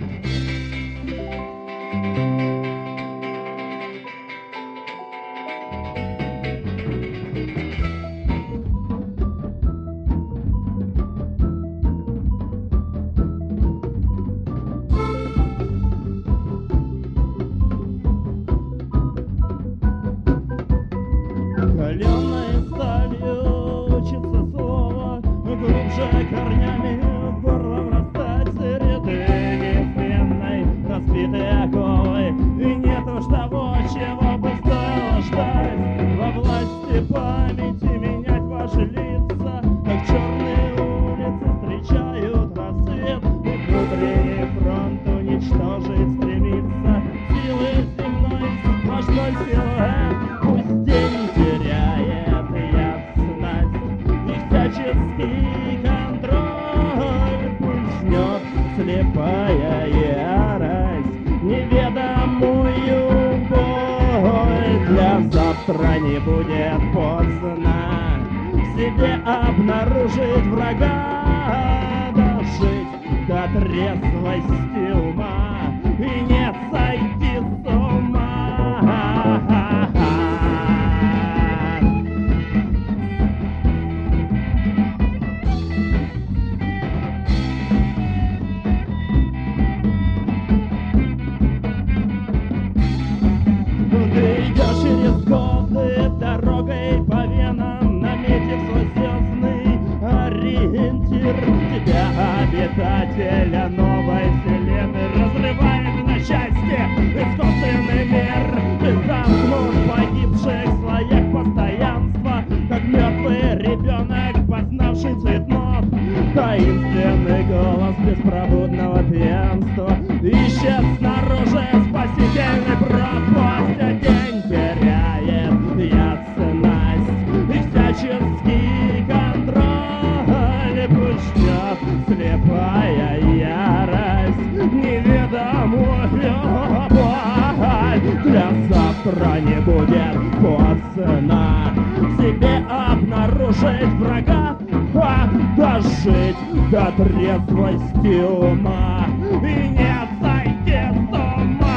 Каленой сталью учится слово, глубже корнями в горло врастать ряды неизменной разбитой оковы. И нет уж того, чего бы стоило ждать. Во власти памяти менять ваши лица, как черные улицы встречают рассвет. И внутренний фронт уничтожить стремится силы земной сплошной силуэт. Пусть день теряет ясность и всяческий контроль, пусть жнет слепая ярость неведомую боль. Для завтра не будет поздно в себе обнаружить врага, дожить до трезвости ума и не сойти с ума. Ты идешь через годы дорогой по венам, наметив свой звездный ориентир. Тебя, обитателя новой вселенной, разрывает на части искусственный мир. Ты замкнут в погибших слоях постоянства, как мертвый ребенок, познавший цветнот. Таинственный голос беспробудного пьянства ищет снаружи спасительный пропасть. А день теряет ясность и всяческий контроль. Пусть ждет слепая ярость неведомую боль. Для завтра не будет поздно в себе обнаружить врага, дожить до трезвости ума и не сойти с ума.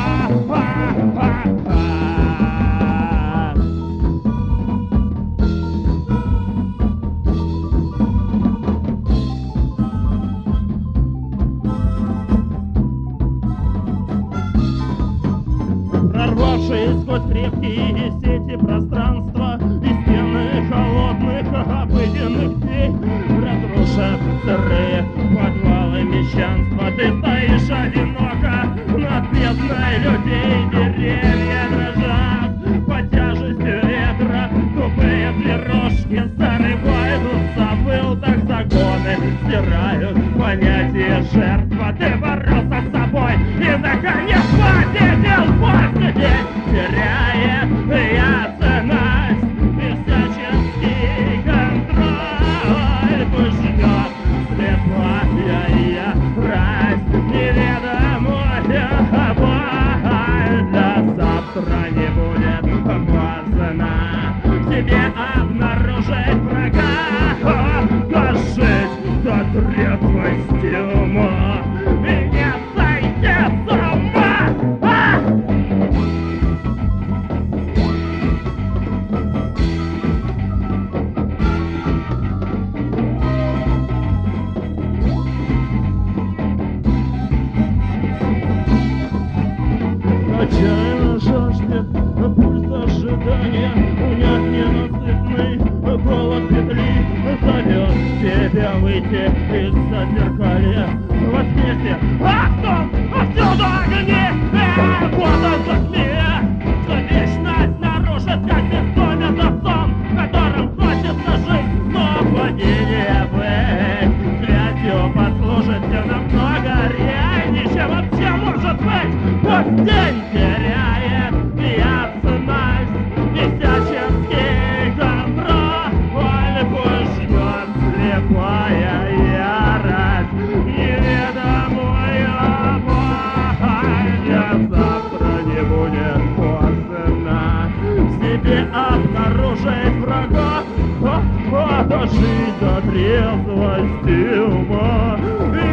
Прорвавшись сквозь крепкие сети пространства и стены холодных обыденных дней, разрушив сырые подвалы мещанства, ты стоишь одиноко над бездной людей. Деревья дрожат под тяжестью ветра, тупые пирожки зарываются в вылтах, законы стирают понятие жертва. Ты боролся с собой и наконец победил. Пусть день теряет ясность и всяческий контроль. Пусть ждет слепая ярость неведомая боль. Для завтра не будет поздно в себе обнаружить врага, дожить до трезвости ума и не сойти с ума. Отчаянно жаждет пульс ожидания, унять ненасытный голод петли, зовет тебя выйти из-за зеркалья возмездие. Ах, отсюда огни! Вот он засмея, что вечность нарушит, как бессонен сон, которым хочется жить, но падение быть святью послужит все намного реальнее, чем вообще может быть. Пусть день теряет ясность и всяческий контроль. Пусть ждет слепая ярость неведомую боль. Для завтра не будет поздно в себе обнаружить врага, дожить до трезвости ума.